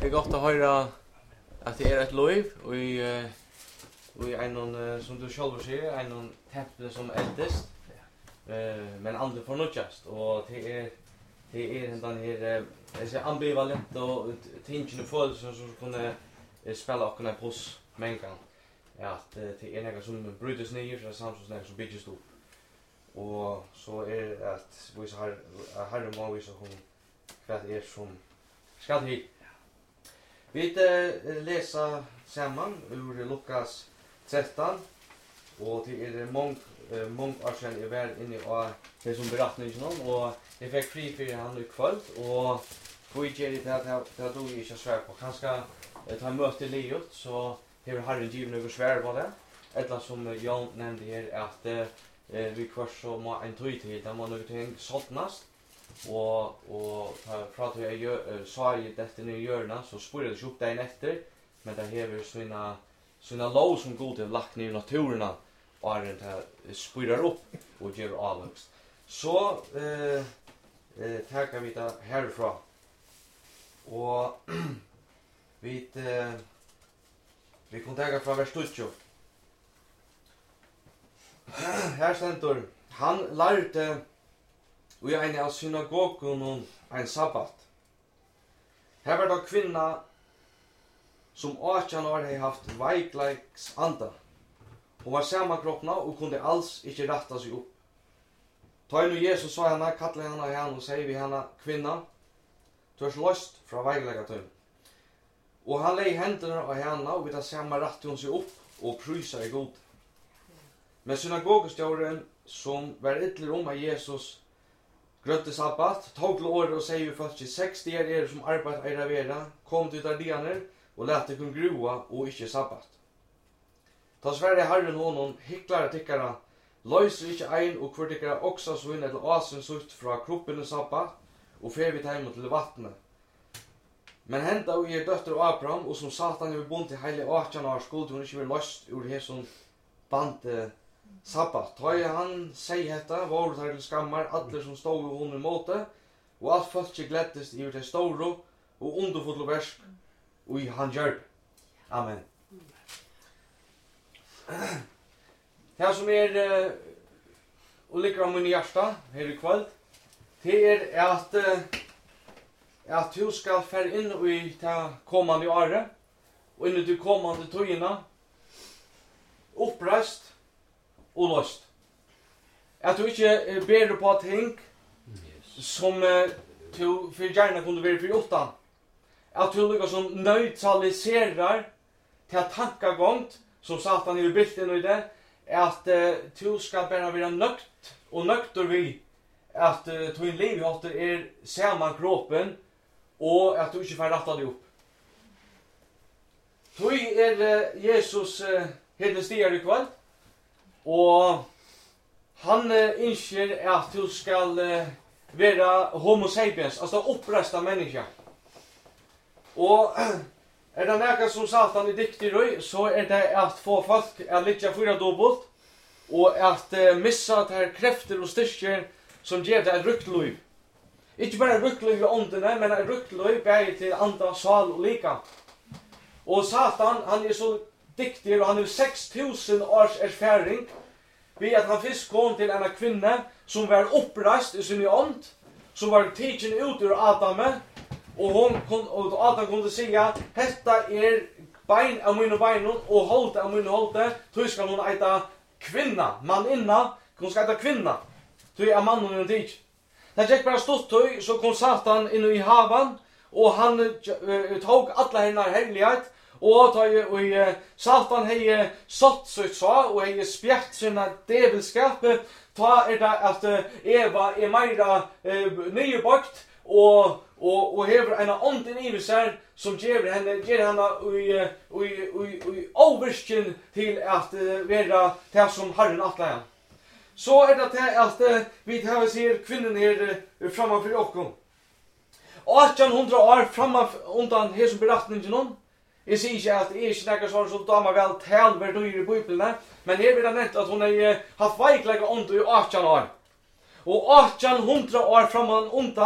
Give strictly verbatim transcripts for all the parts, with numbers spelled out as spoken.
Det är gott att höra att det är ett liv och i och i en som du själv säger en temple som eldest. Eh men aldrig förnutjast och det är det är den här är ambivalent och tingene følelser som kunde spela och kunna pos mänkan. Ja, det är något som brytes ner så samtidigt som som byggs upp. Och så är det att vi så har har en mål så hon vad är som ska hit. Vi uh, läsa samman ur Lukas tretton och det är många uh, många år sedan jag var inne och det som berättningen och jag fick fri för han i kväll och vi ger det att det då inte svär på kanske ta möte livet så har Herren givet några svär på det. Eller som Jan nämnde här att uh, vi kvar så må en tog till där man något ting såttnast och och för att jag gör sa i detta nu görna så spår det upp dagen efter men det häver såna såna lov som god till lagt ner i naturen och det spyrar upp och ger avväxt. Så eh eh tackar vi det härifrån. Och vi eh, vi kontaktar från vers tjugo. Här stendur han lærte og i en av synagogen en sabbat. Her var det kvinna som arton år hei haft veikleiks anda. Hon var sammankroppna og kunde alls ikke retta seg opp. Ta nu Jesus sa henne, kallet henne igjen og sier vi henne, kvinna, du er løst fra veikleikatøyen. Og han lei hendene av henne og vidt samme rette hun seg opp og prysa i god. Men synagogestjåren som var ytler om av Jesus grøtte sabbat, tog til året og sier vi først seks dier er som arbeid er av vera, kom til der dianer og lette det kun grua og ikke sabbat. Ta Sverige Herren honom hikklare tikkara, løyser ikke ein og hvor tikkara også svinn etter asen sutt fra kroppen i sabbat og fer vi heim til vattnet. Men henta og er døtter Abraham og som Satan er bundet til heile arton år skulle hun ikke være løst ur hesson band sabbat. Tøy han sei hetta, var det til skammar, alle som stod i under måte, og alt folket gleddest i det store og underfulle versk, og i han gjør. Amen. Det som er uh, og ligger om min hjärsta her i kveld, det er at uh, at du skal fære inn i det kommande året, og inn i de kommande tøyene, oppreist, og løst. At du ikke uh, ber på ting yes. som uh, du for gjerne kunne være for åttan. At du lykker som nøytraliserer til tankegångt som Satan har byggt inn i det, at uh, du skal bare være nøkt og nøkter vi at uh, du en liv er saman kroppen og at du ikke får retta det opp. Du er uh, Jesus uh, hele stiger i kveld, og han uh, innskjer at du skal uh, være homo sapiens, altså oppresta menneske. Og uh, er det nækka som Satan er dyktig i, så er det at få folk at litt fyra dobbelt, og at uh, missa til krefter og styrker som gjør det et rykteliv. Ikke bare rykteliv i åndene, men et rykteliv bare til andre sal og lika. Og Satan, han er så dyktig, og han har seks tusen års erfaring, ved at han først kom til en kvinne som var oppreist i sin ånd, som var tidsen ut ur Adame, og, hon kon, og Adam kunne si at dette er bein av mine bein og holde av mine holde, så skal hun eita kvinna, mann inna, hun skal eita kvinna, så er mannen en tid. Det gikk bare stått tøy, så kom Satan inn i havan, og han uh, tog alle henne herlighet, og da uh, Satan hei satt sitt sa, og hei spjert sinne devilskap, da er det at uh, Eva er meira uh, nybakt, og og og hever en ånden i seg som gjør henne gjør henne i i i i overskin til at uh, være det som Herren atler. Så er det til at uh, vi har ser kvinnen her uh, framfor oss. åtton hundra år framfor undan her som beretningen om. Jeg sier ikke at jeg ikke snakker sånn som dama vel tal hver dyr i Bibelen, men her vil jeg nevnt at hun har uh, hatt veiklega ånd i åtton år. Og åtton hundra år framan undan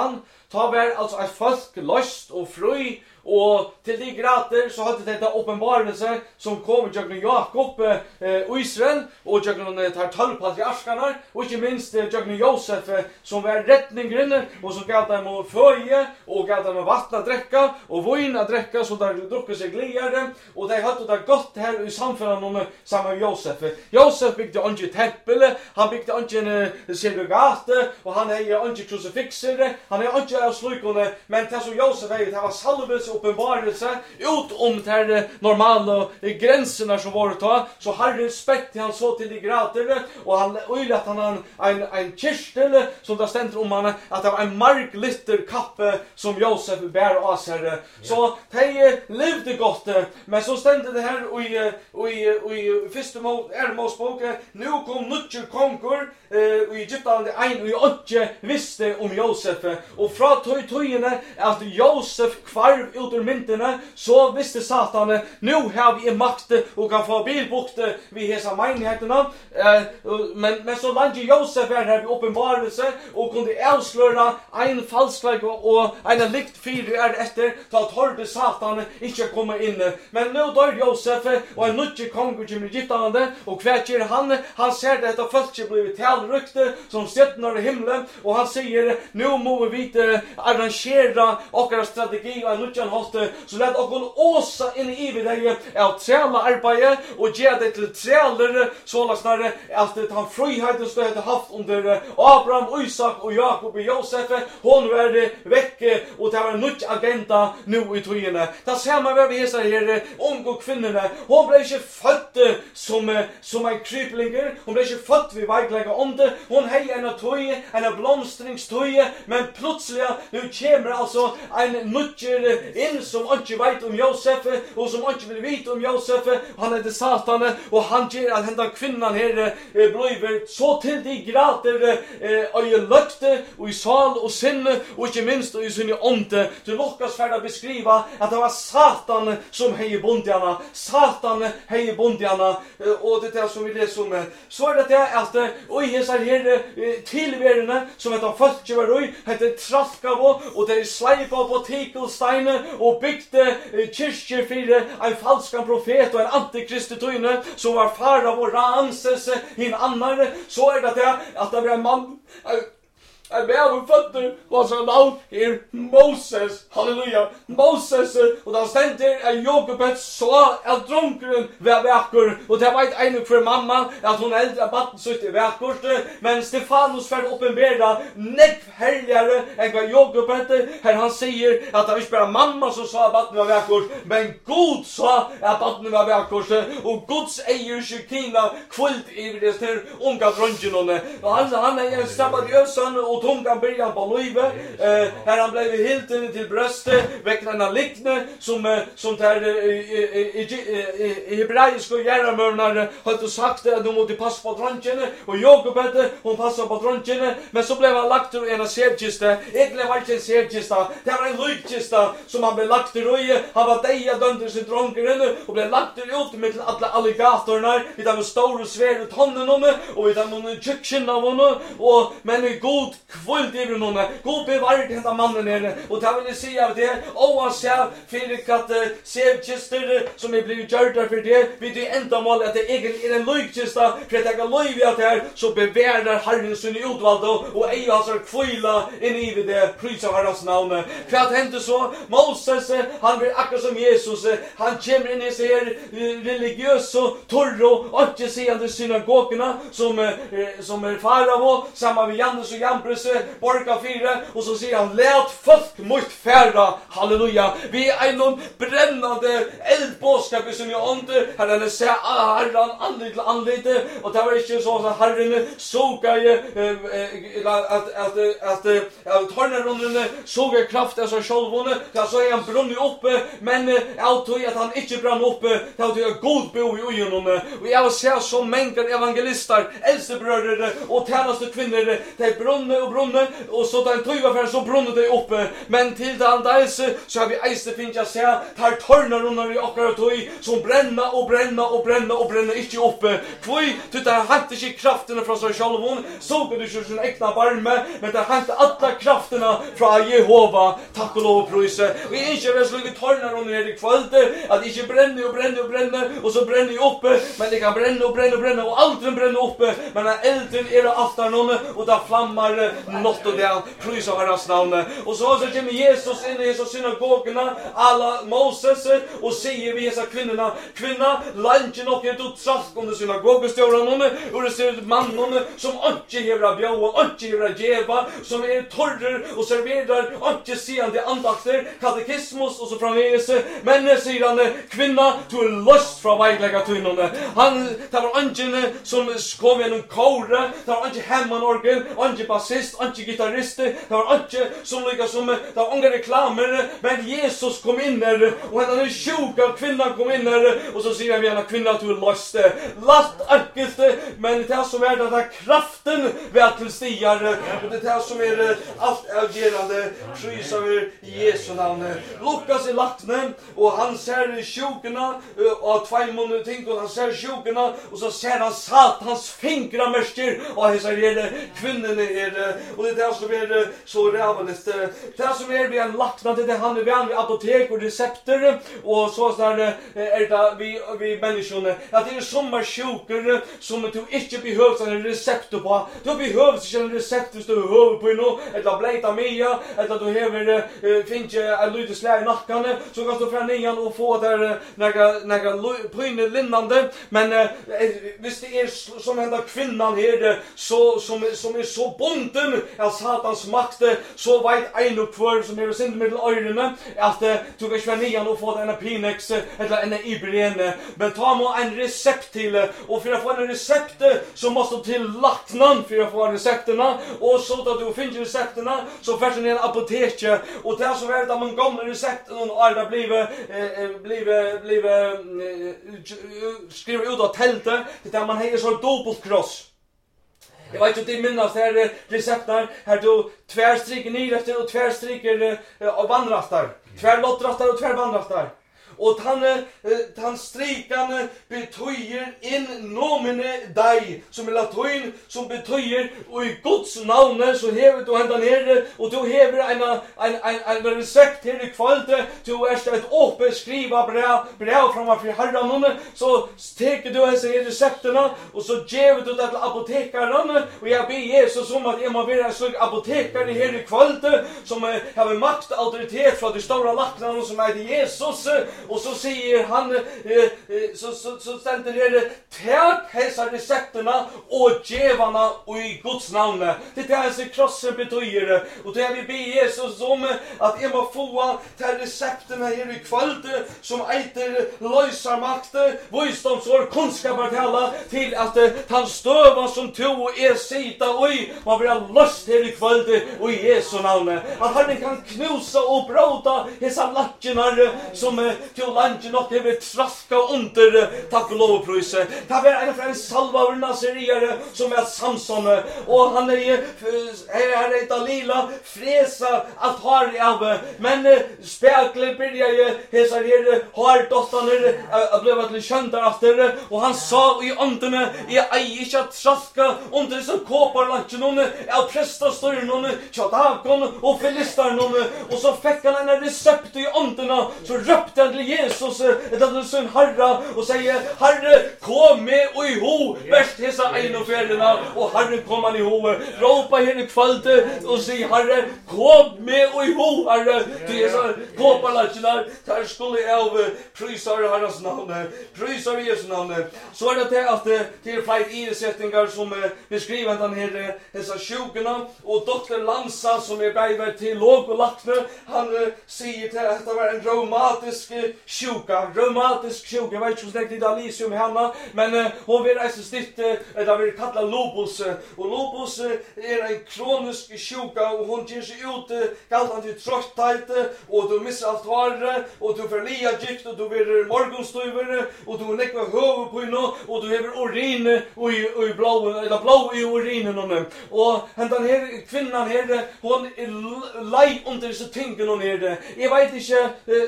ta var alltså ett folk löst och fri och till de grader så hade detta uppenbarelse som kom genom Jakob eh, Israel och genom de här tolv patriarkerna och inte minst eh, genom Josef eh, som var räddningen och som gav dem föje och gav dem vatten att dricka och vin att dricka så där druckit sig glädje och de hade det gott här i samfunnet samma Josef. Josef byggde inte tempel, han byggde inte en synagoga och han är inte krucifixer, han är inte av slukone, men det som Josef är det var salvelse uppenbarelse ut om de här normala gränserna som var att ta, så Herren spett han så till de grader och han öjlat han en, en, en kirstel som det ständer om han att det var en marklitter kappe som Josef bär av sig. Så de levde gott, men så ständer det här i, i, i första Mosebok, nu kom nutcher konkor i Egypten en och inte visste om Josef och från tog togene att Josef kvarv ut ur myntene så visste Satan nu har vi en makt och kan få bilbukt vid hesa menigheterna men, men så lande Josef är här vid uppenbarelse och kunde avslöra en falsklag och en likt fyra är efter så att hörde Satan inte komma in men nu dör Josef och en nutje kongo till Egypten och kvätjer han han ser det att folk blivit talrykte som stjärnor i himlen och han säger nu måste vi arrangera och strategi och en nutjan hållte så lät och åsa in i evigheten av träla arbete och ge det till träler så snarare att han friheten skulle ha haft under Abraham, Isak och Jakob och Josef hon var väck och det var en ny agenda nu i togene. Det ser man vad vi hesar här unga kvinnorna. Hon blev inte född som, som en kryplinger. Hon blev inte född vid väglägga om det. Hon hej en tog, en blomstringstog, men plötsligt nu kommer alltså en nutcher in som inte vet om Josef och som inte vill veta om Josef. Han är det Satan och han ger att hända kvinnan här blir så till de grader och i lökte och i sal och sinne och inte minst i sin ånde. Du lockas för att beskriva att det var Satan som hej bondjarna. Satan hej bondjarna och det är som vi läser om. Så är det det att och i hesar här tillvärende som heter Falkjöveröj heter Tralkavo och det är sleipa på Tekelsteine och byggde kyrkjer för en falskan profet och en antikristetyne som var fara vår Ramses i en annan. Så är det det att det var en man en bäver fötter var så navn är Moses, halleluja, Moses, och då ständer en Jokobet så att drunkren var väcker, och det vet en för mamma att hon äldre batten så är väckert, men Stefanus för uppenbara neck härligare än vad Jokobet här han säger att det var inte bara mamma som sa att batten var väckert, men Gud sa att batten var väckert, och Guds äger Shekina kvult i det här unga dröngen, och han, han är en sabbatjösan och tungan början på livet eh, här han blev helt till bröstet väckna likne som som där i hebreiska järnmörnar hade sagt att de måste passa på dronken och Jokobet hon passade på dronken men så blev han lagt ur en sevkista egentligen var det en sevkista det var en lydkista som han blev lagt ur i han var deja dömd sin dronkeren och blev lagt ur ut med alla alligatorerna vid de stora svärd och tonnen och vid de tjockinna av honom och men är god kvult i honom. God bevarat detta mannen nere. Och det vill jag säga av det. Och han säger för att sevkister som är blivit gjorda för det. Vid det enda målet att det egentligen är en löjkista. För att jag kan löjv i allt det här så bevarar Herren sin utvalda och ej har så kvila in i det. Prys av Herrens namn. För att hända så. Moses, han blir akkurat som Jesus. Han kommer in i sig här religiös och torr och inte seende synagogorna som, som är farao. Samma med Jannes och Jambres borga fyra och så säger han lät folk mot färra halleluja vi är en brännande eldbåskap som jag inte här eller säga herran anlite anlite och det var inte så att herren såg att att att att tornerunden såg kraft alltså självone så är han brunn uppe men jag tror att han inte brann uppe det var ju god bo i honom och jag ser så mängder evangelister äldste bröder och tjänaste kvinnor de brunn och brunne och så den tjuva för så brunne det uppe men till den där så har vi eiste finja se tar tornar under i akkurat tøy som bränna och bränna och bränna och bränna inte uppe kvoi till det hade inte krafterna från sig själv så går du ju sin egna barme men det hade alla krafterna från Jehova tack och lov och prisa vi inte vill slå tornar under i kväll att inte bränna och bränna och bränna och så bränner ju uppe men det kan bränna och bränna och bränna och allt bränner uppe men när elden är det aftar någon och där flammar något och det prisa Herrans namn och så så kommer Jesus in i så synagogorna alla Moses och säger vi dessa kvinnorna kvinna lunchen och ett utsask under synagogstjärnan och det ser mannen som inte hevra bjau och inte hevra geva som är torrer och serverar inte seende andakter katekismus och så framvis men säger han kvinna du är lust från väglägga tunnarna han tar var ingen som kom genom kora det var inte hemmanorgel inte basist inte gitarrist det var inte som lika som det var unga reklamer men Jesus kom in där och han är sjuka kvinnan kom in där och så säger vi en kvinna att du är lust last arkiste men det är som är den där kraften vi att till stigar och det är som är allt agerande prisar vi Jesu namn Lukas är lacknen och han ser sjukorna och två månader tänker och han ser sjukorna och så ser han satans fingramärster och han säger kvinnorna är och det är som är så rävligt det är som är vi en lackna det är han är vi apotek och recepter och så där är det vi vi människorna att det är somma sjukor som du inte behövs en recept på du behövs inte en recept du behöver på nå eller bleta mia eller du behöver finns en lite slä i nacken så kan du fram igen och få där några några pryne linnande men visst det är som den där kvinnan här så som som är så bonden av satans makt så vet en och kvar som är synd med öronen att du kan fram igen och få den Pinex eller en Ibren men ta må en recept till och för att få en recept så måste du till lacknan för att få recepterna och så då du finner recepterna så färs ni en apotek och det så är det man gamla recept och alla blir blir blir skriver ut av tältet där man har så dubbelkross. Jag vet inte det minnas här recepter här då tvärstryker ner efter och tvärstryker av vandrastar. Tvärlottrastar och tvärvandrastar. Och han han strikan betyder in nomine dai som är latin som betyder och i Guds namn så hever du hända ner och du hever en en en en recept här i kvällte du är ett öppet skriva brev brev från för Herren så tar du dessa recepterna och så ger du det till apotekaren och jag ber Jesus om att jag må vara så apotekare här i kvällte som har makt och auktoritet från de stora lacknarna som är Jesus. Och så säger han eh, så så så ständer det tack dessa recepterna och gevarna och i Guds namn. Det är alltså krossen betyder och det är vi ber Jesus om att jag må få till recepterna här i kväll som äter lösa makt, visdomsord, kunskapar till alla till att han stöva som to är sita och man vill ha lust här i kväll och i Jesu namn. Att han kan knusa och bråta dessa lacknar som till landet något över traska under tack och lov och prisa. Det var en från salva av Nazarier som är Samson och han är är är Dalila fresa att har av men spekler börjar ju hesa här har dottern att blev till sköntar efter och han sa i anden i eisha traska under så kopar landet någon av prästa står någon chatakon och filistar någon och så fick han en recept i anden så röpte han till Jesus det är sån Herre och säger Herre kom med och i ho bäst hesa en och färderna och Herre kom han i ho ropa här i kvällte och säger Herre kom med och i ho Herre det är så kopparlatchnar där skulle jag prisar Herrens namn prisar Jesu namn så är det att det är flight ersättningar som beskriver den här dessa sjukorna och doktor Lansa som är bredvid till låg och lackne han säger att det var en dramatisk sjuka, reumatisk sjuka. Jag vet inte hur snägt det är Alice med henne, men uh, hon vill resa stitt, uh, det vill kalla lupus. Uh, och lupus uh, är en kronisk sjuka och hon ger sig ut uh, galtan till trötthet uh, och du missar allt hår och du får lia gikt och du blir morgonstøver och du har nekva huvud på inno och du har urin och i, och i blå, eller blå i urinen. Och den här kvinnan här, hon är lei under dessa tingen hon är. Jag vet inte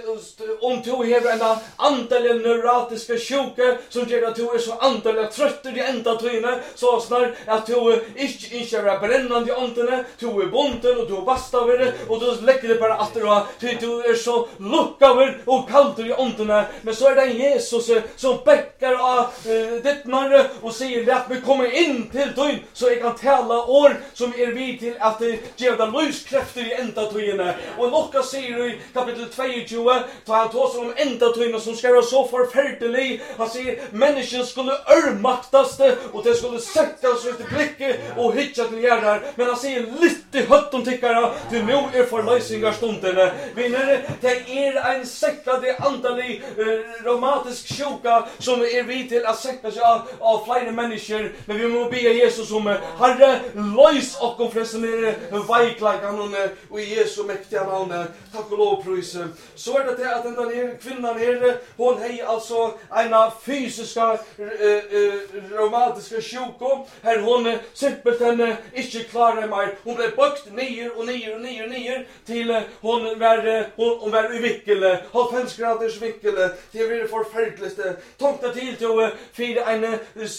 uh, om du har en antalliga neuratiska sjuka som gör att du är så antalliga trötter i enda tøyne, så snar att du inte inte är brännande i åndene, du är bonden och du är bastaver och du lägger det bara att du, du är så lukkaver och kallt i åndene. Men så är det Jesus som bäckar av uh, ditt narre och säger att vi kommer in till tøyn så jag kan tala år som är vid till att uh, ge den lyskrafter i enda tøyne. Och Lukas säger i kapitel tjugotvå, tar han tås om enda tøyne som ska vara så förfärdelig. Han säger människan skulle örmaktas och det skulle sättas ut i blicket och hitcha till hjärnar. Men han säger lite hött om tyckare till nu är förlösningarstunden. Vinner, det är en säkrade andalig uh, romantisk sjuka som är vid till att sätta sig av, av flera människor. Men vi må be Jesus om Herre, lös och om förresten är vajklagan och i Jesu mäktiga namn. Tack och lov pröjs. Så är det det att den där kvinnan här, hon är alltså en fysiska uh, uh, romantiska sjuka. Här hon simpelt henne inte klarar mer. Hon blev bökt ner och ner och ner och ner till hon var, hon, hon var i vickel. halvfems graders vickel. Det är förfärligt. Tomta till till för en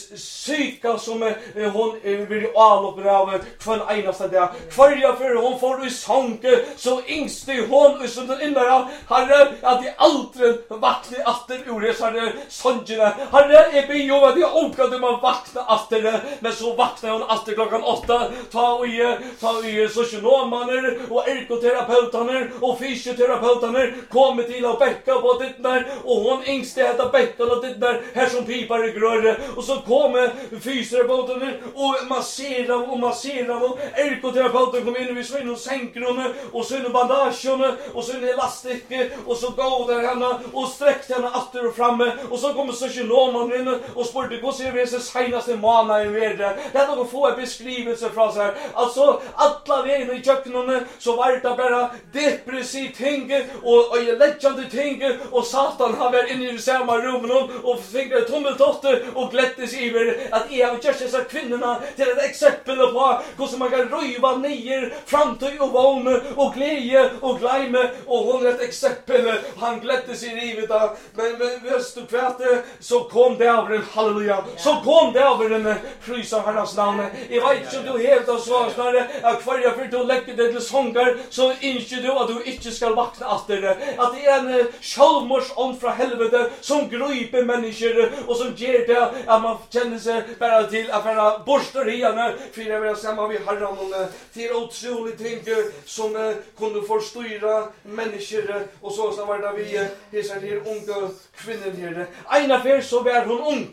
psyka som hon vill avloppa av från enaste där. Kvarja för hon får i sanke så yngste hon och så den innan Herre att det aldrig vakna efter oresade sångerna. Herre är be ju att jag orkade man vakna efter men så vaknar hon efter klockan åtta. Ta och ge ta och ge socionomaner och ergoterapeuter och fysioterapeuter kommer till att bäcka på det där och hon yngste heter bäcka och det där här som pipar i gröre och så kommer fysioterapeuter och masserar och masserar och ergoterapeuter kommer in i svinn och sänker henne och så in bandagen och så in elastik och så går där henne och sträckte henne efter och framme och så kommer socionomanen in och spurte hur ser vi sig senaste månaden i världen. Det är någon få beskrivelse från så här. Alltså alla vägen i köknen så var det bara depressivt ting och och lättjande ting och Satan har varit inne i samma rum och fick det tummeltotter och glättes över att jag har gjort dessa kvinnorna till ett exempel på hur man kan röva ner framtid och vån och glädje och glädje och hon är ett exempel. Han glättes i livet men, men vet du kvart så kom det över en halleluja. Så kom det över en prysa Herrens namn. Jag vet inte du helt och så snarare att kvarja för du lägger det till sångar så inte du att du inte ska vakna efter det. Att det är en självmords ånd från helvete som griper människor och som ger det att man känner sig bara till att vara borstar igen för att vara samma vid Herren till otroligt ting som kunde förstyra människor och så så var det vi hälsar här unga kvinnor här. En affär så var hon ung.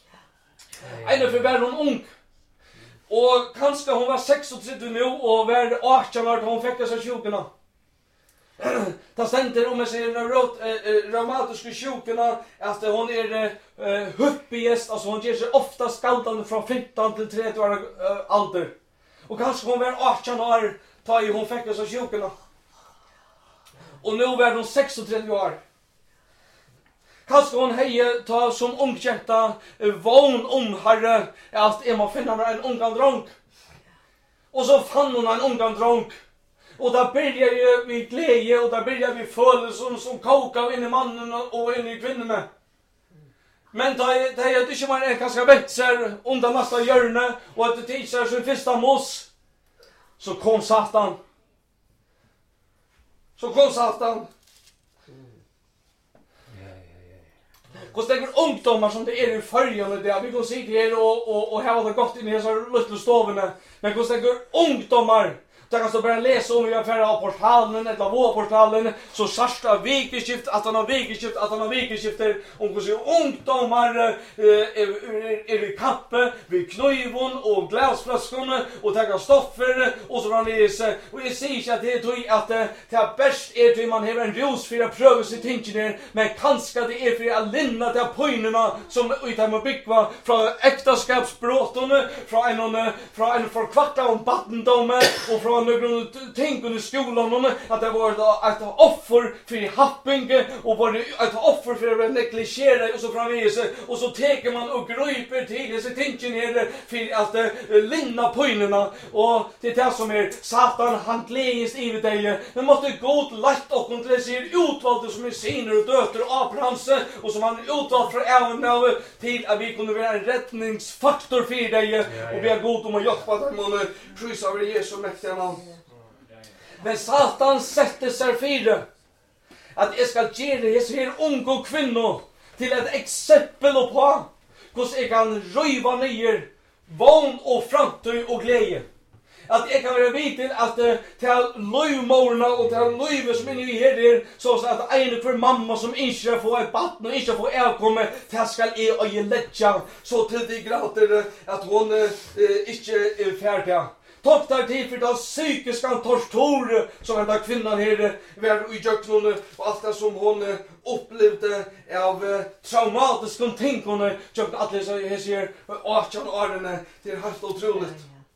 En affär var hon ung. Och kanske hon var sextiotre nu och var arton år hon fick dessa sjukorna. Ta ständer om jag säger neurot eh, reumatiska sjukorna att hon är eh, hyppigast, alltså hon ger sig ofta skaldande från femton till trettio år eh, ålder. Och kanske hon var arton år ta i hon fick dessa sjukorna. Och nu var hon sextiotre år. Kanske hon hejer ta som ungkänta vån om Herre att Emma finna en ungan dronk. Och så fann hon en ungan dronk. Och där börjar ju vi glädje och där börjar vi födelsen som kokar in i mannen och in i kvinnorna. Men det är ju inte man är ganska bättre undan nästa hjörne och att det tisar sin första mos. Så kom Satan. Så kom Satan. Hos det är ungdomar som det är i färgen där vi kan sitta här och, och, och ha det gott in i dessa lilla stovarna. Men hos det är ungdomar Så kan du bara läsa om vi har färre av portalen eller vår portalen så sarsta vikeskift att han har vikeskift att han har vikeskifter om hur så ungdomar är i kappe vid knöjvon och glasflaskorna och taga stoffer och så framvis och jag säger att det är att det är bäst är att man har en ros för att pröva sig tingar men kanske det är för att linna de pointerna som utan att bygga från äktenskapsbrotten från en från en förkvarta om battendom och från några ting under skolan att det var ett offer för happing och var ett offer för att negligera och så framvis och så tar man och griper till sig tingar för att linna pointerna och det är det som är Satan han gläds i dig men måste gå lätt och kontrollera utvalda som är sinner och dötter Abrahams och som han utvalt för även av till att vi kunde vara en räddningsfaktor för dig och vi är god om att hjälpa dem och prisa över Jesu mäktiga namn. Men Satan sätter sig för att jag ska ge dig här unga kvinnor till ett exempel på hur jag kan röva ner vån och framtid och glädje. Att jag kan vara vid till att uh, till löjmorna och till löjve som är i här så att en för mamma som inte får ett batten och inte får avkomma till ska är och ge lättja så till de grader att hon uh, inte är färdig. Tack där till för det psykiska tortyr som den där kvinnan här var i jöknon och allt det som hon upplevde av traumatiska ting hon jöknon att läsa här ser arton åren det är helt otroligt.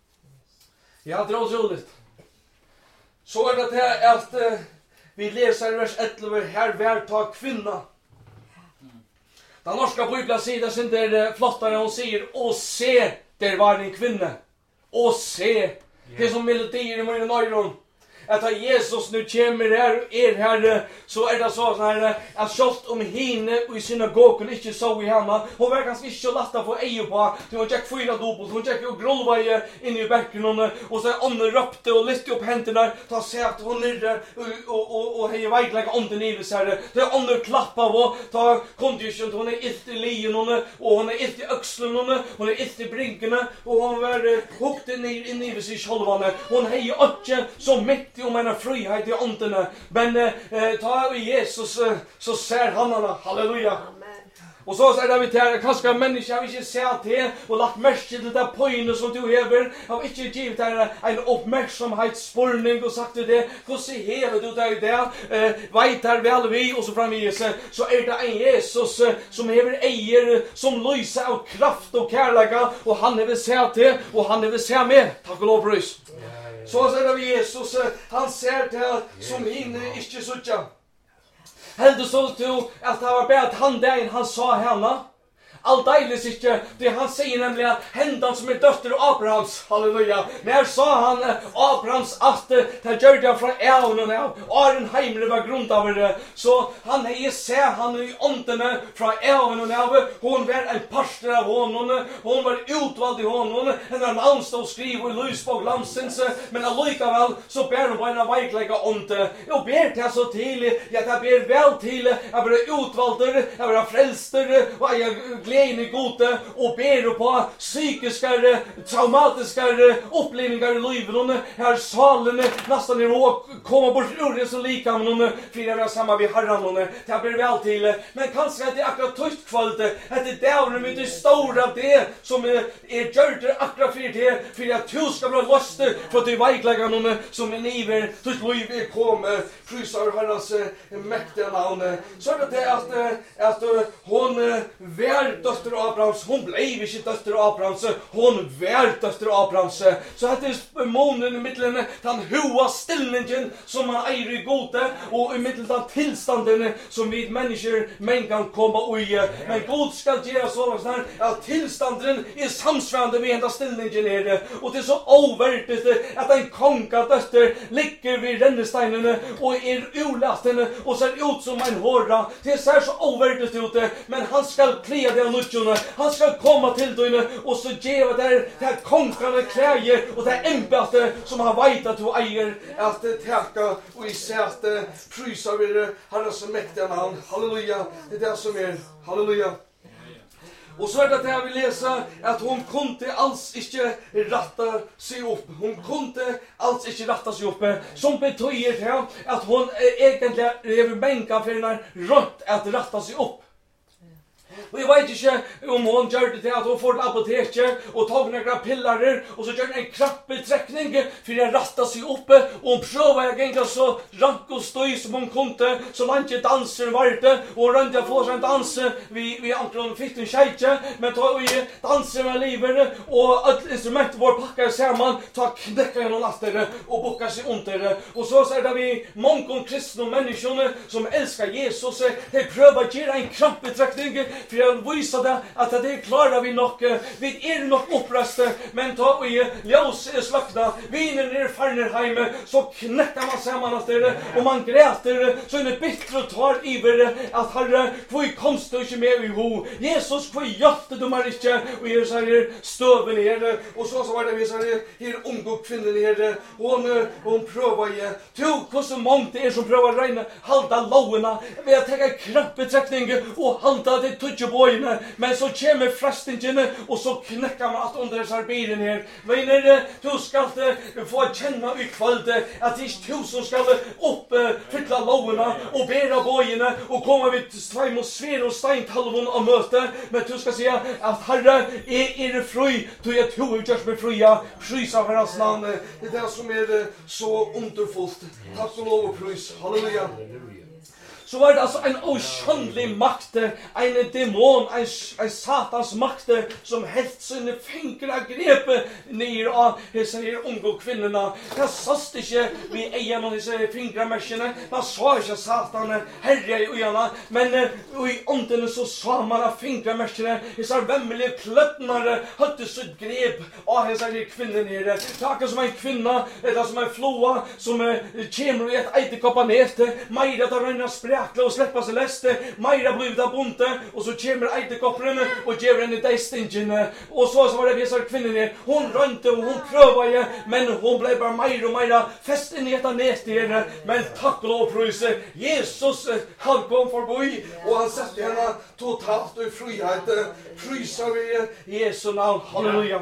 Ja, det är otroligt. Så är det här att uh, vi läser vers elva här vär ta kvinna. Den norska bibeln säger sen där flottare hon säger och se där var en kvinna. Och se det som melodier i mina öron. Att Jesus nu kommer här er här så är det så här att självt om henne och i synagogen inte så i henne hon var ganska inte lätt få eje på det var jag fyra dubbelt hon gick och grolva in i bäcken och så andra röpte och lyfte upp händerna ta sig att hon är och och och hej väglägga om den i så här det andra klappa och ta condition hon är inte lejon och hon är inte axeln hon är inte brinkarna och hon var hukt ner in i sig själva hon hej inte så mitt om en frihet i ånden men eh, ta i Jesus eh, så ser han henne halleluja amen. Och så är det vi till kanske människa har inte sett det och lagt märke till det poängen som du häver har inte givit dig en uppmärksamhetsspårning och sagt det hur ser hela du där där eh, vet här väl vi och så framvis så är det en Jesus eh, som häver ejer som lyser av kraft och kärlek och han är väl sett det och han är väl sett med tack och lov pris. Så säger vi Jesus, han ser till som hinner inte sucha. Helt så till att det var bara att han där han sa henne. Allt dejligt inte, det han säger nämligen händan som är dotter Abrahams, halleluja. När sa han Abrahams att det gör det från även av Aron Heimle var grund av det. Så han är ser han i ånden från även av hon var en pastor av honom, hon var utvald i honom, hennes namn stod skrivet i Lusborg landsens, men allikevel så ber hon på en väglägga ånde. Och ber till så till, ja det ber väl till att vara utvalder, att vara frälster och jag glädjen i gode och ber på psykiska, traumatiska upplevelser i livet. Här salen nästan är att komma bort ur det som lika med någon för att samma vid Herren. Det ber väl till. Men kanske att det är akkurat tyst kväll. Att det är där med det stora det som är gjort akkurat för det. För att du ska bli lost för att du väglägger någon som är niver. Tyst liv är kommer. Prysar Herrens mäktiga namn. Så är det att, att hon vär dotter Abrahams, hon blev inte dotter Abrahams, hon var dotter Abrahams. Så att det är månen i mittlen, den hoa ställningen som han är i gode, och i mittlen den tillstanden som vi människor men kan komma i. Men God ska göra så att tillstanden är samsvarande med den ställningen är det. Och det är så overkligt att en konka dotter ligger vid rännesteinen och är urlasten och ser ut som en hårda. Det ser så overkligt ut, men han ska klä det nutjuna. Han ska komma till dig och så ge där det konkrande kläder och det ämbete som han vet att du äger att täcka och i sätt prisa vid Herrens mäktiga namn. Halleluja. Det är det som är. Halleluja. Och så är det att vi läser att hon kunde alls inte ratta sig upp. Hon kunde alls inte ratta sig upp. Som betyder det att hon egentligen är mänka för en rött att ratta sig upp. Och jag vet inte om hon gör det till att hon får ett apoteket och tar några pillarer och så gör hon en krabbeträckning för att ratta sig upp och hon prövar egentligen så rank och stöj som hon kunde så långt inte danser varde och hon rönte få sig en dans vid, vid ankron fick en tjejke men tar vi danser med livet och ett instrument var packar samman tar knäcker henne laster och bockar sig under och så så är det vi många kristna människor som älskar Jesus de prövar att göra en krabbeträckning för att visa det att det klarar vi nog. Vi är nog upprösta, men ta vi ljus är slakta, vinen är farner hemma, så knäcker man samman att det och man gräter så är det bättre att ta iver att Herre, kvui komst du inte med i ho. Jesus, kvui hjälpte du mig inte och är så här stöven ner och så så var det vi så här här unga kvinnor ner hon hon prövar ju to hur många det är som prövar regna halta lågorna vi har tagit krabbeträckning och halta det tutje boyne men så kommer frestingen och så knäcker man att under dessa bilen här men när det du ska få känna i kväll att det är du som ska upp fylla lågorna och bära boyne och komma vid ström och svär och steintalvon och möte men du ska säga att Herre är är fri du är du just med fria prisa för hans namn det är det som är så underfullt tack och lov och pris halleluja. Så var det alltså en oskönlig makt, en demon, en, en satans makt som helt sina fingrar grep ner av dessa unga kvinnorna. Jag satt inte vid en av dessa fingermäscherna, man sa inte satan herre i öarna, men i ånden så sa man att fingermäscherna, dessa vämmeliga klöttnare, hade så grep av dessa kvinnorna. Tack som en kvinna, det är som en floa som kommer i ett eitekoppar näste, majda tar röjna spräkla och släppa sig läste, majda blivit av bonte och så kommer eitekopparen och ger henne dejstingen. Och så, så var det vissa kvinnor, hon rönte och hon prövade, men hon blev bara majda och majda fäst in i ett näste henne. Men tack och lov pröjse, Jesus han kom förbi och han satte henne totalt i frihet. Pröjsar vi Jesu namn, halleluja.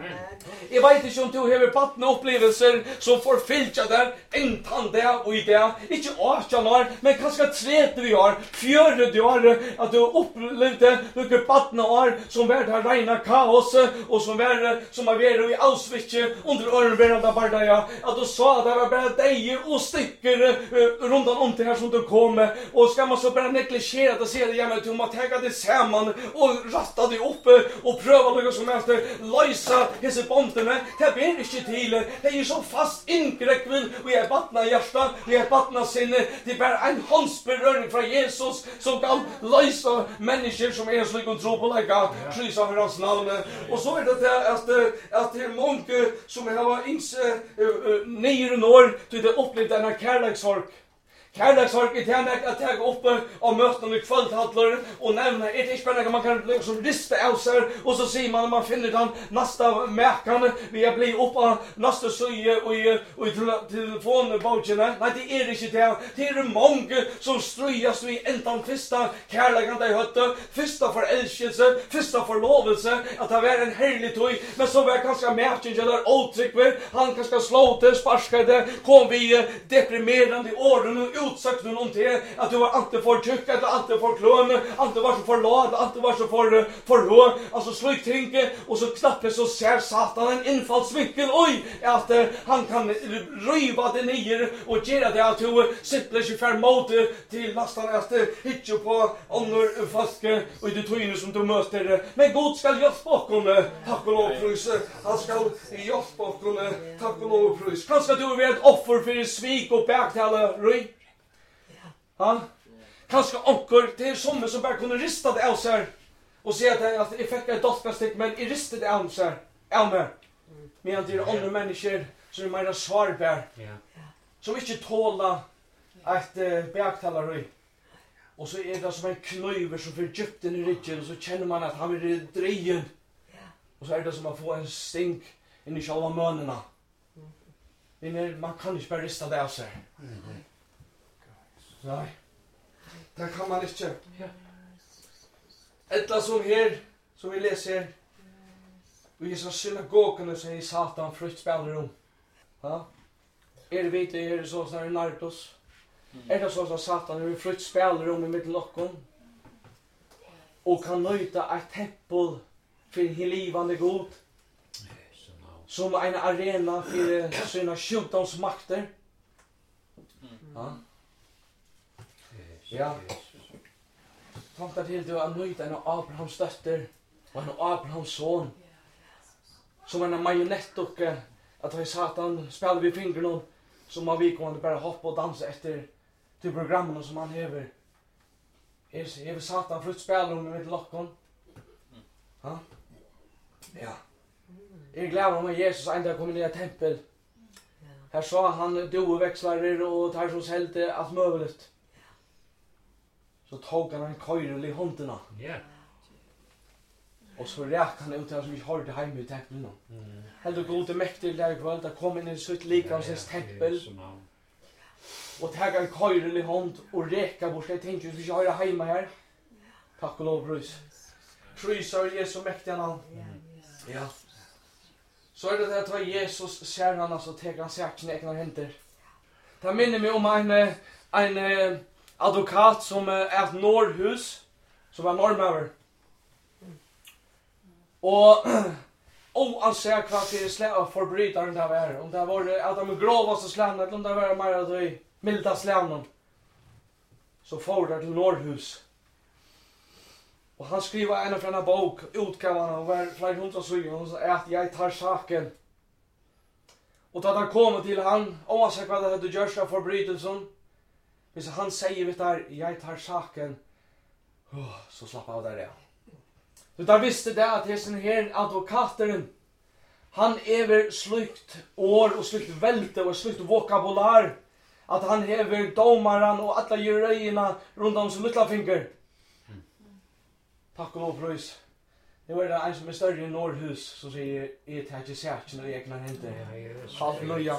Jag vet inte om du har vattna upplevelser som får fylka där, en tande och i det, inte arton år, men kanske trettio vi har, fjörde år, att du upplevde några vattna år som var det rena kaos och som var som har varit i Auschwitz under öronvärlda bardaja, att du sa att det var bara dig och stycker runt om det här som du kom och ska man så bara negligera det ser det jämna till att ta det samman och ratta det upp och pröva något som helst lösa dessa bonterna, det blir inte till, det är så fast inkräckven och jag vattnar hjärta, jag vattnar sinne, det är bara en handsberöring från Jesus som kan lösa människor som är så lyckligt tro på lägga, prisa för hans namn. Och så är det att, att det är många som har inse nio år till det upplevt denna kärlekssorg. Kärlekssorg är det att ta upp och möta med kvällhandlar och nämna är det inte bara man kan liksom rista av sig och så ser man när man finner den nästa märkan vi har blivit upp nästa söje och i och i telefonboucherna. Nej det är inte det. Det är många som stryas vid ändan första kärleken de hade, första förälskelse, första förlovelse att det var en härlig tog men så var ganska märken eller otrygg han kanske slå det sparskade kom vi deprimerande åren utsagt någon till att du var inte för tjock eller inte för klön, inte var så för låg, inte var så för för hög, alltså slik tänke och så knappt så ser Satan en infallsvinkel oj att uh, han kan riva det ner och göra det att du sitter ju för mot till nästan att hitta på andra faske och det tyner som du möter men Gud ska hjälpa oss tack och lov prys han ska hjälpa oss tack och lov prys kanske du är ett offer för svik och baktala ja, kanske onkel det är som som bara kunde rista det av sig och säga att jag fick ett dotterstick men i rista det av sig av mig men det är andra människor som är mer svarbär som inte tåla att beaktalaröj och så är det som en knöver som för djupt in i ryggen och så känner man att han är drejen och så är det som att få en stink in i själva mönerna men man kan inte bara rista det av sig nej. Det kan man inte. Ettla som här Så vi läser vi är så synagogen och säger Satan fritt spelar om. Ja. Är det vet är det så sån Nartos. Är det så så Satan är fritt spelar om i mittenlocken. Och kan nöjta ett tempel för helivande god. Som en arena för sina sjukdomsmakter. Ja. Ja. Tankar till du att nöjta en Abrahams dotter och en Abrahams son. Som en marionettdocka att ha Satan spelar vid fingrarna som man vi kommer bara hoppa och dansa efter till programmen som han häver. Är är Satan frukt spelar om med lockon. Ja. Ja. Jag glömmer om Jesus ända kom in i ett tempel. Här sa han do växlar och tar så sälte allt möjligt. Så tog han en köjrel i händerna. Ja. Och så räck han ut som vi hörde hemma i templet. Mm. Helt gode mäktig där kväll att komma in i sitt likans tempel. Och ta en köjrel i hand och räcka bort det tänkte vi ska ha hemma här. Tack och lov brus. Prisar Jesus mäktiga namn. Ja. Så är det att ta Jesus ser han alltså tar han sig sina egna händer. Det minner mig om en en advokat som är ett Norrhus som var normöver. Och och han ser kvart det slä förbrytaren där var. Om det var att de gravaste slämmen eller om det var mer att det milda slämmen. Så får det till Norrhus. Och han skriver en av en bok, utgavan av var flera hundra sidor och så att jag tar saken. Och då han kommer till han, oavsett vad det hade gjorts av förbrytelsen, hvis han säger vet där, jag tar saken, oh, så slapp av där det. Så där visste det att det här advokaten, han är slukt år och slukt välte och slukt vokabular, att han häver domaren och alla jurierna runt om som lilla finger. Tack och lov pröjs. Det var det en som är större i Norrhus så säger jag tar inte särskilt när egna händer. Halleluja.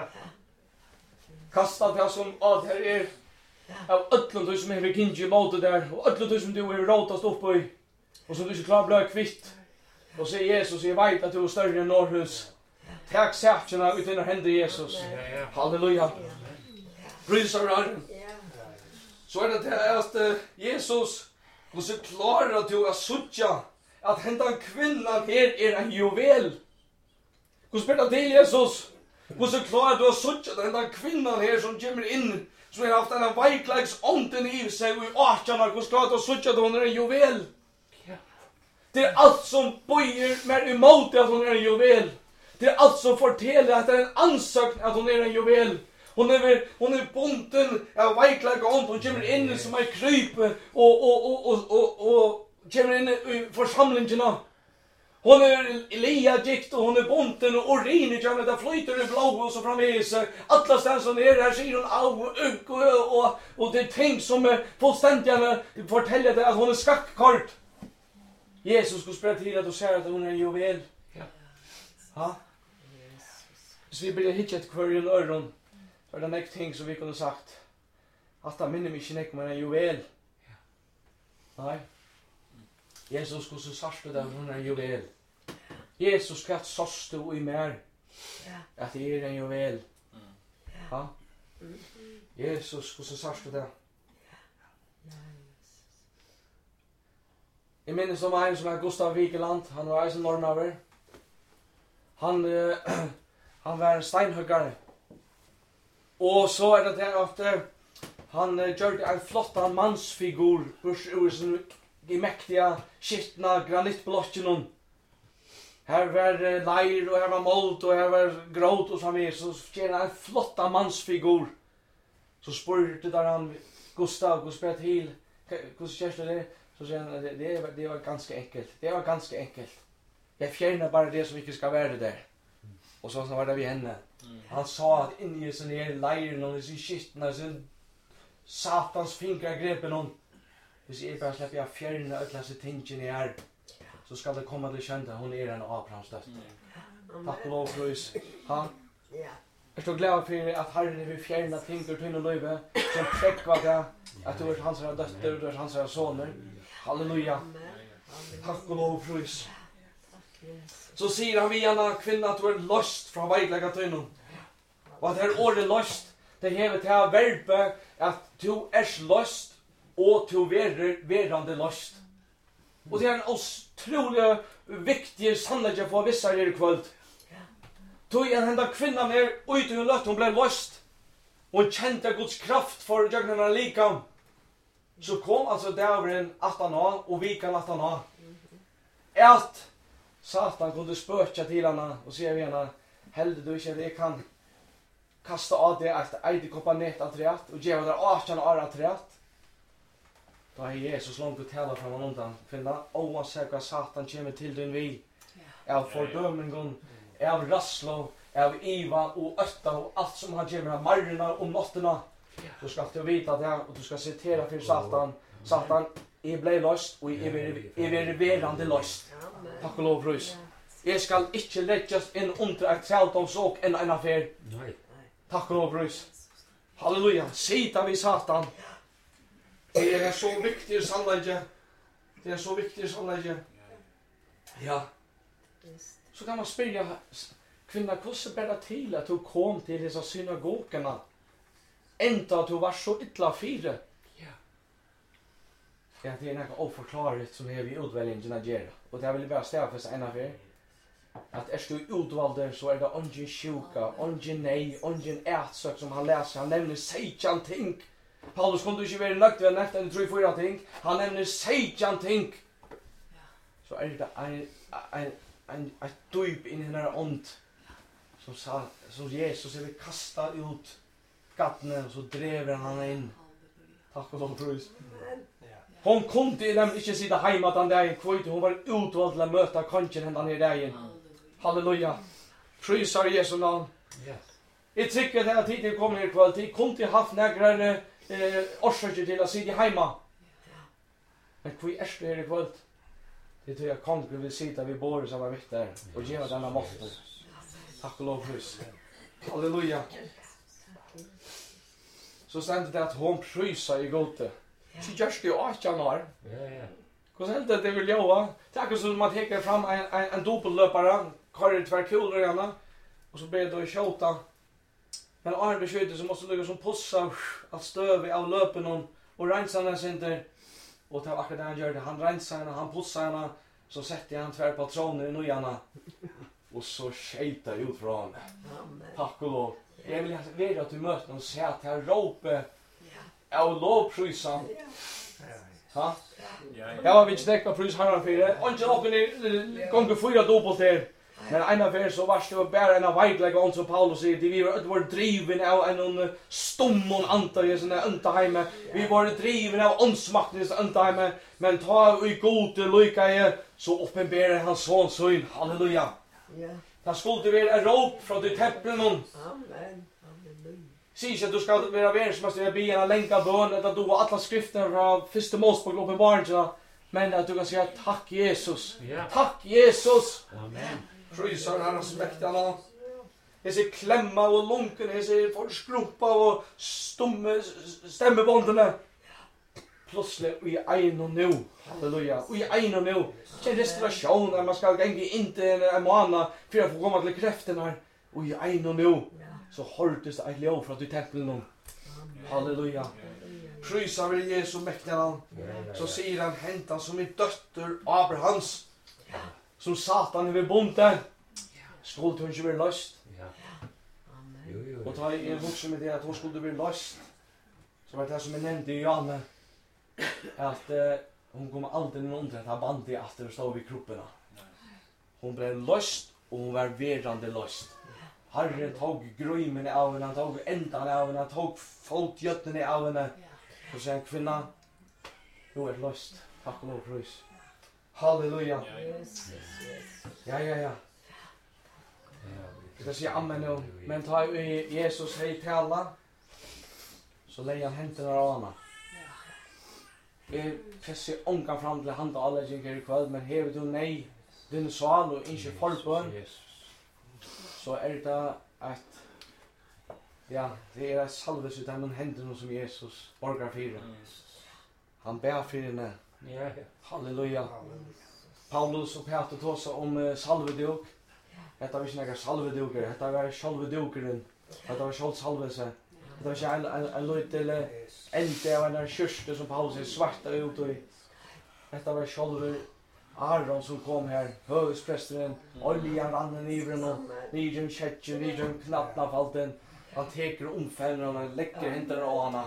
Kasta det som att här är av ötlund som är vid kinji mot där och ötlund som du är råtast upp i och som du inte klarar blöd kvitt. Och säger Jesus, jag vet att du är större i Norrhus. Tack särskilt ut dina händer Jesus. Halleluja. Pröjsar Herren. Så är det här att Jesus och så klarar du att sucha att hända kvinnan här är en juvel. Hur spelar det Jesus? Och så klarar du att sucha att hända kvinnan här som kommer in som har haft en vajklags ånden i sig och i artarna. Hur klarar du att sucha att hon är en juvel? Det är allt som böjer mer emot att hon är en juvel. Det är allt som fortäller att det är en ansökning att hon är en juvel. Hon är hon är bonten av vajklaga ont hon kommer in som en kryp och och och och och och kommer in i församlingen. Hon är Elia dikt och hon är bonten och urin i jammet där flyter i blå och så framvis alla stans som är här ser hon av och och och och det ting som är fullständigt fortäljer det att hon är skackkart. Jesus skulle spela till att du säger att hon är en juvel. Ja. Ha? Så vi blir hitchat kvar i en öron. Så det är en ting som vi kunde sagt. Att det minner mig inte nek, men en juvel. Nej. Jesus skulle så sarste det hon är en juvel. Jesus ska att sarste i mer. Att det är en juvel. Ja. Jesus skulle så sarste det. Jag minns om en som är Gustav Wikeland. Han var en normöver. Han, uh, han var steinhuggare. Och så är det där att han uh, gjorde en flott mansfigur ur sin mäktiga skittna granitblocken. Här var uh, leir och här var mold och här var gråt och så vidare. Så gjorde en flott mansfigur. Så spurte där han Gustav och spelade till. Hur känns det? Så säger han, det, det, var, det var ganska enkelt. Det var ganska enkelt. Jag fjärnar bara det som inte ska vara där. Och så var det vid henne. Mm. Han sa att inne i sin här leiren och i sin kistna, sin satans fingrar grepen hon. Hvis jag bara släpper jag fjärna ötla sig tingen i här, så ska det komma till kända hon är en Abrahams dotter. Mm. Tack och lov pröjs. Han. Jag står glad för att Herren vill fjärna ting ur tynna löjve som präckvar det att du är hans dotter och du är hans soner. Halleluja. Takk og lov frys. Så sier han vi gärna kvinna att du är lost från väglägga tøynun. Och att här ordet lost, det hever til å verbe at du er lost og du er verande lost. Og det er en utrolig viktig sannhet for vissa her i kvöld. Tog en henda kvinnan er ute i løtt, hun ble lost. Hun kjente Guds kraft for jøgnene likam. Så kom altså dæveren attan av, og vikan attan av. At Satan kunde spøtja til henne, og sier vi henne, helde du ikke at jeg kan kasta av det at eide koppa nett av treat, og gjeva der atjan ara treat. Da har Jesus langt ut tala fram undan kvinna, oansett hva Satan kommer til din vi. Av fordømningen, av rasslo, av iva og ötta og allt som han kommer av marrina og notterna. Du skal til å vite det, og du skal citera for Satan. Satan, jeg ble løst, og jeg er verande løst. Takk og lov, frus. Jeg skal ikke legges inn under et treldomsåk enn en affær. Takk og lov, frus. Halleluja. Sita vi Satan. Det er så viktig sannlegge. Det er så viktig sannlegge. Ja. Så kan man spørre kvinna, hvordan ber det til at du kom til disse synagogene? Enda at du var så ytla fire. Ja, det er noe oforklaret som er vi utvelgingen å gjøre. Og det vil jeg bare stave for en av er. At er du utvalder, så er det ungen sjuka, ungen nei, ungen ætsøk som han leser. Han nevner seitjan ting. Paulus kunne ikke være nøgt ved nett enn tru fyra ting. Han nevner seitjan ting. Så er det en, en, en, en dyp inn i denne ånd. Som, sa, som Jesus vil kasta ut gattene, og så drever han inn. Takk og lov, frus. Hon kunde nämligen inte sitta hemma den dagen kvitt. Hon var utvald till att möta kongen den här dagen. Halleluja. Prisar Jesu namn. Jag tycker att det här tiden kommer här kväll. De kunde haft några eh, orsaker till att sitta hemma. Men kvi är det här i kväll. Det tror jag kongen vill sitta vid bordet som var vitt där. Och ge denna måtten. Tack och lov pris. Halleluja. Så ständer det att hon prisar i gode. Så gjørs det jo atjan år. Ja, ja. Hvordan er det det vil gjøre? Det er akkurat som man teker fram en, en, en dobbelløpare, karer tver kuler igjen, og så blir det å kjøta. Men Arne beskjøyte så måtte du som pussa alt støv av løpen og rensa henne sinter. Og det var akkurat det han gjør det. Han rensa henne, han pussa henne, så setter han tver patroner i nøyene. Og så skjeita ut fra henne. Takk og lov. Jeg vil være at du møter noen og se at jeg råper av lovprysan. Ha? Ja, vi ikke nekka prys herran fyrir. Ongen oppen i gonger fyra dobbelt her. Men en av her så var det bare en av veiklegge ånd som Paulus sier. Vi var driven av en stommon anta i sånne antaheime. Vi var driven av åndsmakten i sånne antaheime. Men ta i gode lykke så oppenberer hans sånn syn. Halleluja. Det skulle være en råp fra de tempelen. Amen. Sier ikke at du skal være verdensmester i å be en lenka bøn, eller at du har alle skriftene fra første målspråk oppe i barn, men at du kan si takk Jesus. Yeah. Takk Jesus. Amen. Prysar Herrens mektige. Jeg ser klemma og lunken, jeg ser forskrumpa og stumme stemmebåndene. Plutselig, og i ein og nå. Halleluja. Og i ein og nå. Ikke restaurasjon, der man skal genge inn til en måned, for å få komme til kreftene. Og i ein og nå. Så hørtes det et lov fra til tempelen. Halleluja. Prysar vi Jesu mektige navn. Så sier han, henta som en døtter Abrahams. Som Satan er ved bonde. Skulle hun ikke være løst? Og da jeg vokser med det at hun skulle være løst. Så var det som jeg nevnte i Janne. At uh, hun kom aldri under et bandet i at det stod i kroppene. Hun ble løst, og hun var verande løst. Herren tog grøymene av henne, han tog endan av henne, han tog fotgjøttene av henne. Så sier han, kvinna, du er løst. Takk og lov, prøys. Halleluja. Ja, ja, ja. Jeg skal si amen nå. Men ta Jesus hei tala, så leier han hendene av henne. Jeg fesser ångan fram til handa alle jinker i kveld, men hever du nei, din sval og ikke forbøn, så er det at ja, det er et salves ut av noen hendene som Jesus borgar fyrir. Han ber fyrir henne Ja, ja. Halleluja. Paulus og Peter tåsa om uh, salveduk. Detta var ikke nekka salveduker, detta var salvedukeren. Detta var sjálv salvelse. Detta var ikke en, en, en løytel ende av en kyrste som Paulus er svarta ut i. Detta var sjálver Aron som kom her, høvespresteren, oljan rannen i ivren og nidjen kjetjen, nidjen knappnafalten. Han teker omfällen och han lägger händerna av hana.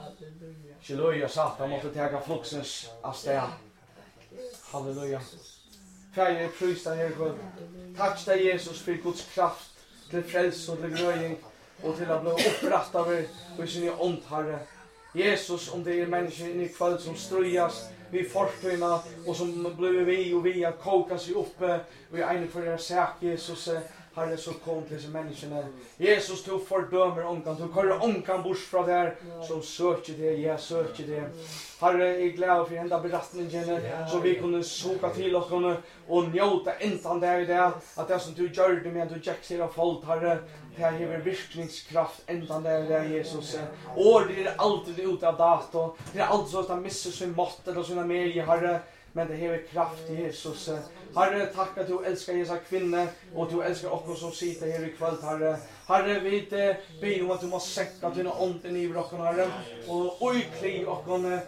Halleluja, satt han måste täga fluxens av sted. Halleluja. Färger är prysda här god. Tack dig Jesus för Guds kraft till fräls och till gröjning och till att bli upprätt av er sin ont, Herre. Jesus, om det är människor in i kväll som ströjas vid fortuna och som blir vi och vi att koka sig uppe och i en för deras sak, Jesus, Herre, så kom till dessa människorna. Jesus, du fördömer ångan, du kallar ångan bort från där som söker det, jag söker det. Herre, jag är glad för enda berättningen så vi kunde soka till oss och njóta ändan där i det att det som du gör det med att du jack ser av folk, Herre, det här har virkningskraft ändan där i det, Jesus. Och det är alltid ut av dato, det är alltid så att han missar sin mått och sina medier, Herre. Men det har kraft, Jesus. Herre, tack att du älskar dessa kvinnor och du älskar oss som sitter här i kväll, Herre. Herre, vi ber om att du måste sänka dina ånden i brocken, Herre. Och oikli och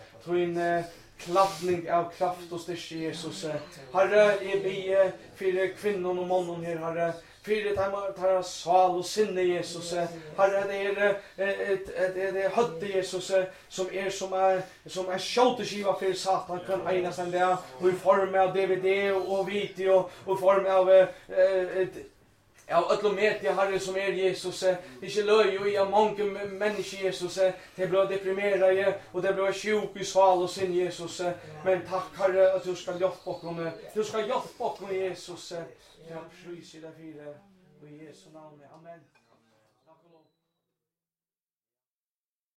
din kladdning av kraft och styrke, Jesus. Herre, jag ber för kvinnor och mannen här, Herre. Fyrir tar sval och sinne, Jesus. Herre, det är det det hödde, Jesus, som är som är som är skjutskiva för Satan kan ena sen där och i form av D V D och video och i form av ett ja, alla media, Herre, som är Jesus. Det är inte löj och i många människor, Jesus. Det blir deprimerade och det blir sjuk i sval och sin, Jesus. Men tack, Herre, att du ska hjälpa oss. Du ska hjälpa oss, Jesus. Jag prisar dig för det. I Jesu namn. Amen.